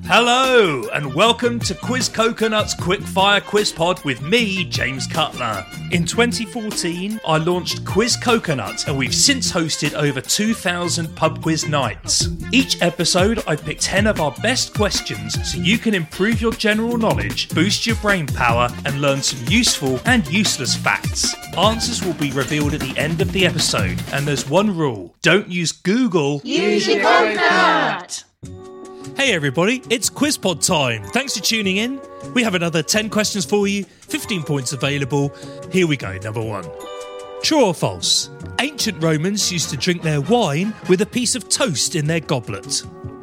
Hello, and welcome to Quiz Coconut's Quickfire Quiz Pod with me, James Cutler. In 2014, I launched Quiz Coconut, and we've since hosted over 2,000 pub quiz nights. Each episode, I pick 10 of our best questions so you can improve your general knowledge, boost your brain power, and learn some useful and useless facts. Answers will be revealed at the end of the episode, and there's one rule: don't use Google. Use your coconut! Hey everybody, it's QuizPod time. Thanks for tuning in. We have another 10 questions for you, 15 points available. Here we go, number 1. True or false? Ancient Romans used to drink their wine with a piece of toast in their goblet.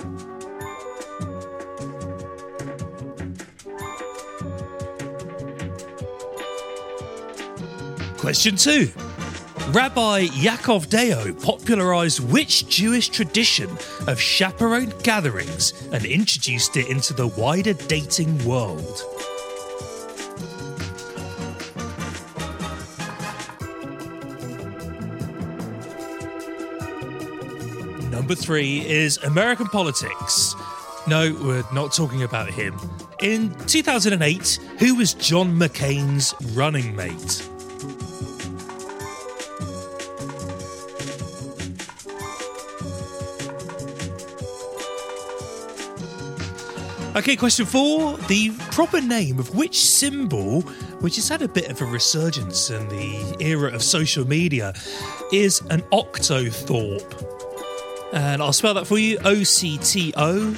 Question 2. Rabbi Yaakov Deo popularised which Jewish tradition of chaperone gatherings and introduced it into the wider dating world? Number 3 is American politics. No, we're not talking about him. In 2008, who was John McCain's running mate? Okay, question 4. The proper name of which symbol, which has had a bit of a resurgence in the era of social media, is an octothorpe? And I'll spell that for you: OCTOTHORPE.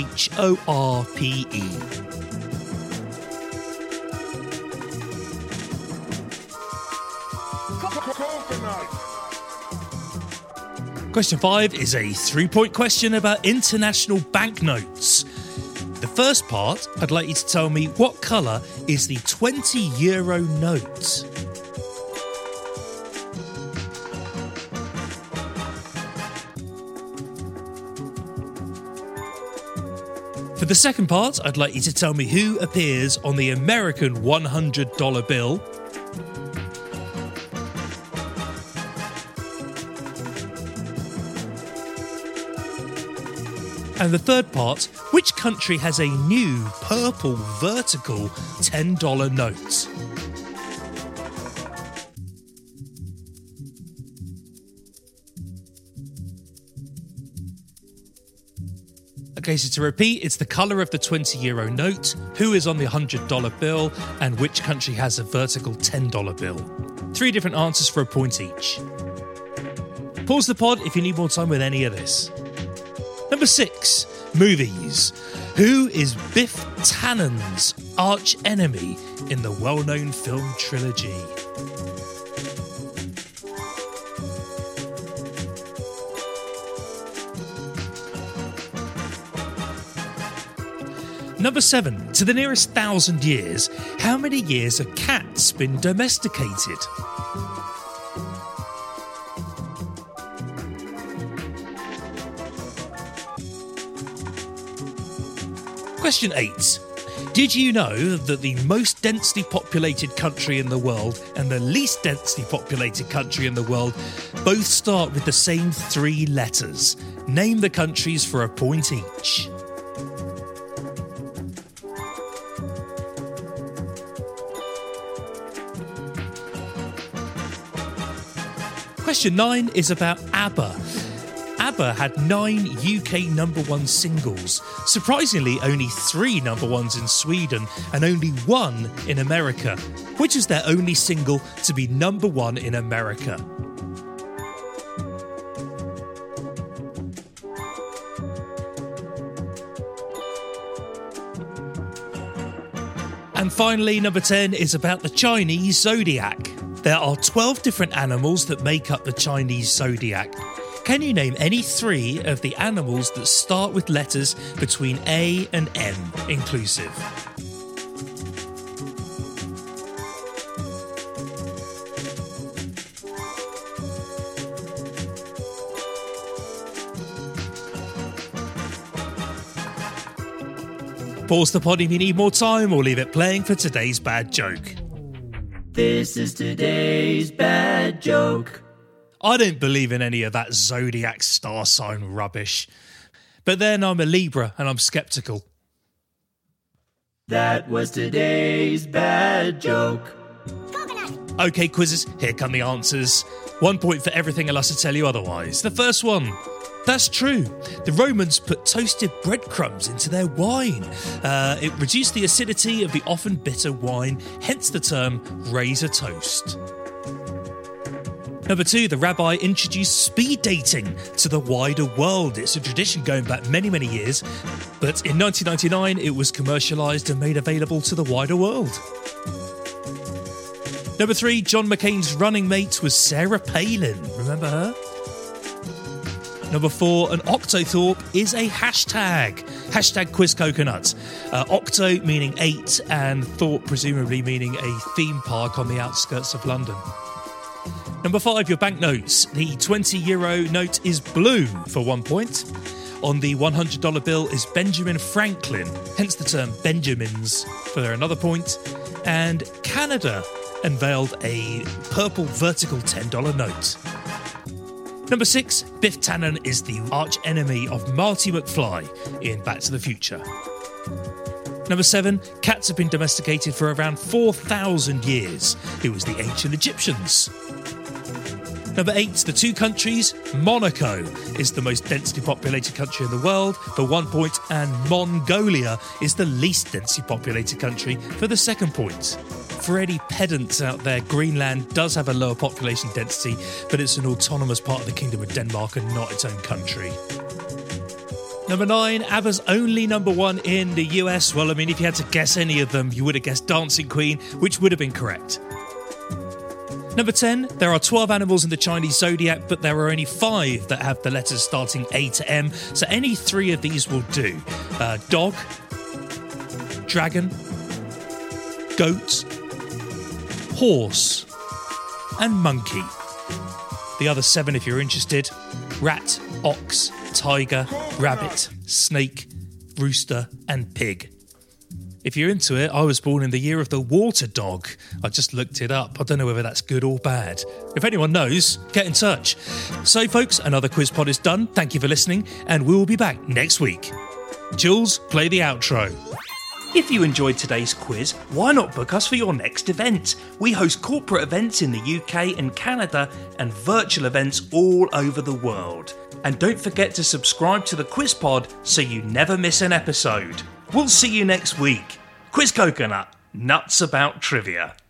Question 5 is a 3-point question about international banknotes. The first part, I'd like you to tell me what colour is the €20 note. For the second part, I'd like you to tell me who appears on the American $100 bill. And the third part, which country has a new purple vertical $10 note? Okay, so to repeat, it's the colour of the €20 note, who is on the $100 bill, and which country has a vertical $10 bill. 3 different answers for a point each. Pause the pod if you need more time with any of this. Number 6, movies. Who is Biff Tannen's arch enemy in the well-known film trilogy? Number 7, to the nearest 1,000 years, how many years have cats been domesticated? Question 8. Did you know that the most densely populated country in the world and the least densely populated country in the world both start with the same 3 letters? Name the countries for a point each. Question 9 is about ABBA. ABBA had 9 UK number 1 singles. Surprisingly, only 3 number 1s in Sweden and only 1 in America, which is their only single to be number 1 in America. And finally, number 10 is about the Chinese zodiac. There are 12 different animals that make up the Chinese zodiac. Can you name any 3 of the animals that start with letters between A and M inclusive? Pause the pod if you need more time, or leave it playing for today's bad joke. This is today's bad joke. I don't believe in any of that zodiac star sign rubbish. But then I'm a Libra and I'm sceptical. That was today's bad joke. Okay, quizzes, here come the answers. 1 point for everything unless I tell you otherwise. The first one. That's true. The Romans put toasted breadcrumbs into their wine. It reduced the acidity of the often bitter wine, hence the term raise a toast. Number 2, the rabbi introduced speed dating to the wider world. It's a tradition going back many, many years, but in 1999 it was commercialised and made available to the wider world. Number 3, John McCain's running mate was Sarah Palin. Remember her? Number 4, an octothorpe is a hashtag. Hashtag QuizCoconut. Octo meaning 8 and thorpe presumably meaning a theme park on the outskirts of London. Number 5, your banknotes. The €20 note is blue for 1 point. On the $100 bill is Benjamin Franklin, hence the term Benjamins for another point. And Canada unveiled a purple vertical $10 note. Number 6, Biff Tannen is the arch enemy of Marty McFly in Back to the Future. Number 7, cats have been domesticated for around 4,000 years. It was the ancient Egyptians. Number 8, the two countries. Monaco is the most densely populated country in the world for 1 point, and Mongolia is the least densely populated country for the 2nd point. For any pedants out there, Greenland does have a lower population density, but it's an autonomous part of the Kingdom of Denmark and not its own country. Number 9, ABBA's only number 1 in the US. Well, I mean, if you had to guess any of them, you would have guessed Dancing Queen, which would have been correct. Number 10, there are 12 animals in the Chinese zodiac, but there are only 5 that have the letters starting A to M, so any 3 of these will do. Dog, dragon, goat, horse, and monkey. The other 7, if you're interested: rat, ox, tiger, rabbit, snake, rooster, and pig. If you're into it, I was born in the year of the water dog. I just looked it up. I don't know whether that's good or bad. If anyone knows, get in touch. So, folks, another Quiz Pod is done. Thank you for listening, and we will be back next week. Jules, play the outro. If you enjoyed today's quiz, why not book us for your next event? We host corporate events in the UK and Canada and virtual events all over the world. And don't forget to subscribe to the Quiz Pod so you never miss an episode. We'll see you next week. Quiz Coconut, nuts about trivia.